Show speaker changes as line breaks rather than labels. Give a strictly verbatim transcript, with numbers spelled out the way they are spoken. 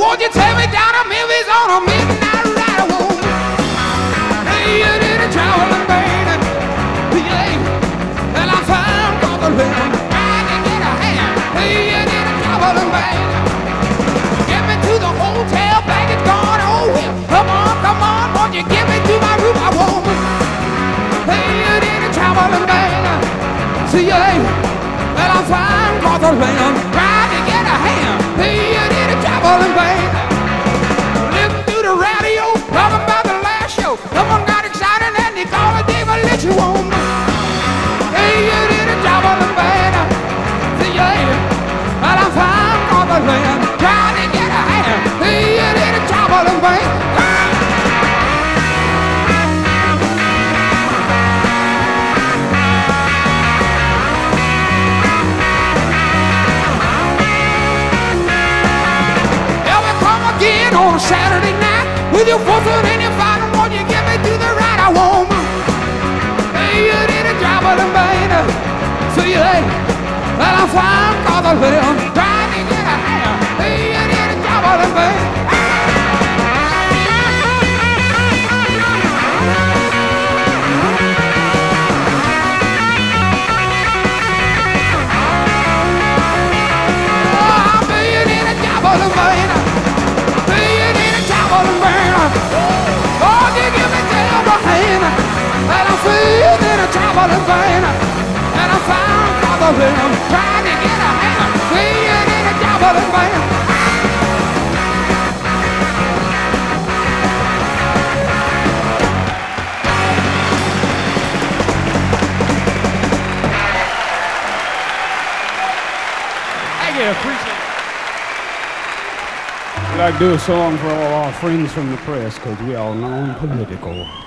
won't you take me down to Memphis on a midnight ride? I won't. Hey, you did a traveling band. Yeah, well, I'm fine for the land. Trying to get a hand. Hey, you did a traveling band. Get me to the hotel, baggage gone. Oh, well, come on, come on, won't you get me to my room? I won't. Hey, you did a traveling band. See ya, well, I'm fine for the land. Trying to get a hand. Hey, you did a traveling band. Living through the radio, talking about the last show. Someone got excited and they called a David let you home. Hey, you did a traveling band. See ya, well, I'm fine for the land. Trying to get a hand. Hey, you did a traveling band. On a Saturday night with your fortune and your final, won't you get me to the right? I won't. Hey, you did a traveling band. See you later. Well, I'm fine for the land. Trying to get a hand. Hey, you did a traveling band. Oh, I'll be in a traveling band. Oh, you give me terrible hand. And I'm feeling a traveling band. And I'm fine for the land. Trying to get a hand. Feeling in a traveling band.
Thank you, appreciate it. I'd like to do a song for all our friends from the press, because we are non-political.